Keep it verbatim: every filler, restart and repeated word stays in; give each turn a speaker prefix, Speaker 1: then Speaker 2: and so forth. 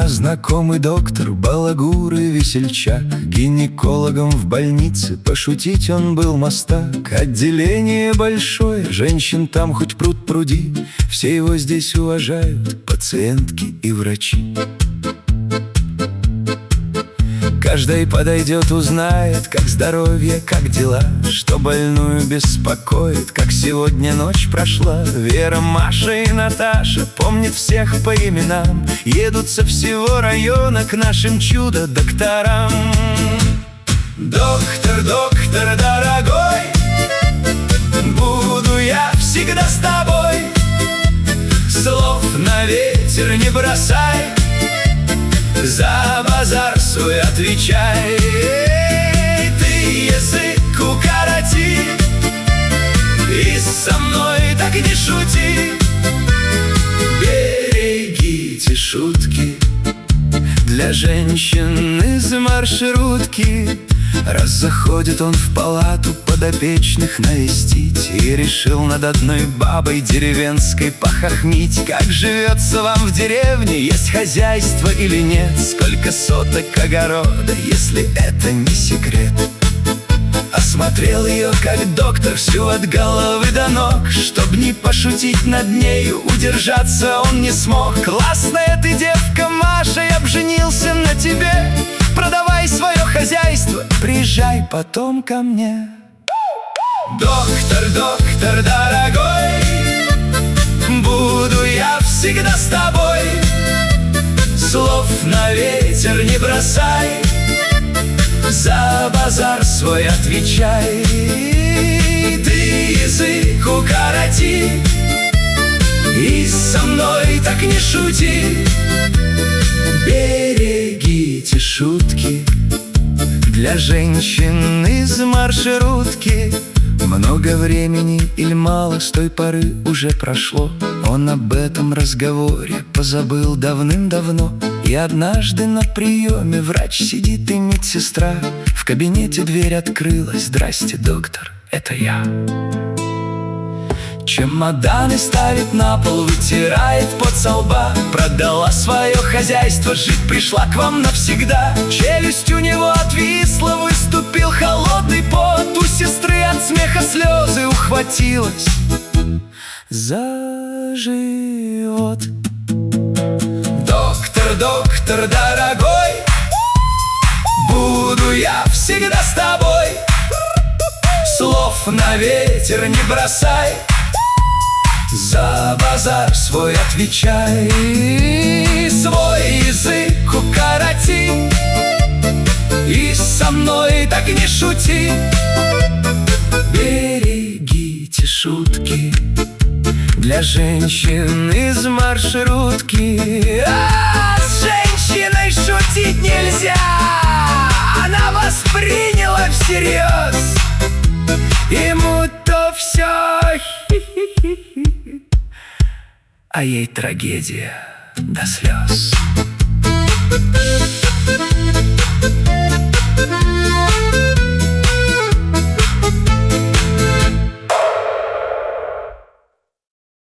Speaker 1: знакомый доктор, балагур и весельчак. Гинекологом в больнице пошутить он был мастак. Отделение большое, женщин там хоть пруд пруди. Все его здесь уважают, пациентки и врачи. Каждый подойдет, узнает, как здоровье, как дела, что больную беспокоит, как сегодня ночь прошла. Вера, Маша и Наташа помнят всех по именам, едут со всего района к нашим чудо-докторам. Доктор, доктор дорогой, буду я всегда с тобой. Слов на ветер не бросай, за базар свой отвечай. Ты язык укороти и со мной так не шути. Берегите шутки для женщин из маршрутки. Раз заходит он в палату подопечных навестить и решил над одной бабой деревенской похохмить. Как живется вам в деревне, есть хозяйство или нет? Сколько соток огорода, если это не секрет? Осмотрел ее как доктор всю от головы до ног. Чтоб не пошутить над нею, удержаться он не смог. Классная ты девка, Маша, я б женился на тебе. Продавай свое хозяйство, приезжай потом ко мне. Доктор, доктор дорогой, буду я всегда с тобой. Слов на ветер не бросай, за базар свой отвечай. Ты язык укороти и со мной так не шути. Берегите шутки для женщин из маршрутки. Много времени или мало с той поры уже прошло. Он об этом разговоре позабыл давным-давно. И однажды на приеме врач сидит и медсестра. В кабинете дверь открылась. Здрасте, доктор, это я. Чемоданы ставит на пол, вытирает пот со лба. Продала свое хозяйство, жить пришла к вам навсегда. Челюсть у него отвисла, выступил холодный пот. У сестры от смеха слезы ухватилась за живот. Доктор, доктор дорогой, буду я всегда с тобой. Слов на ветер не бросай, за базар свой отвечай. Свой язык укороти и со мной так не шути. Берегите шутки для женщин из маршрутки. А с женщиной шутить нельзя, она восприняла всерьез. Ему-то все хи-хи-хи, а ей трагедия до слез.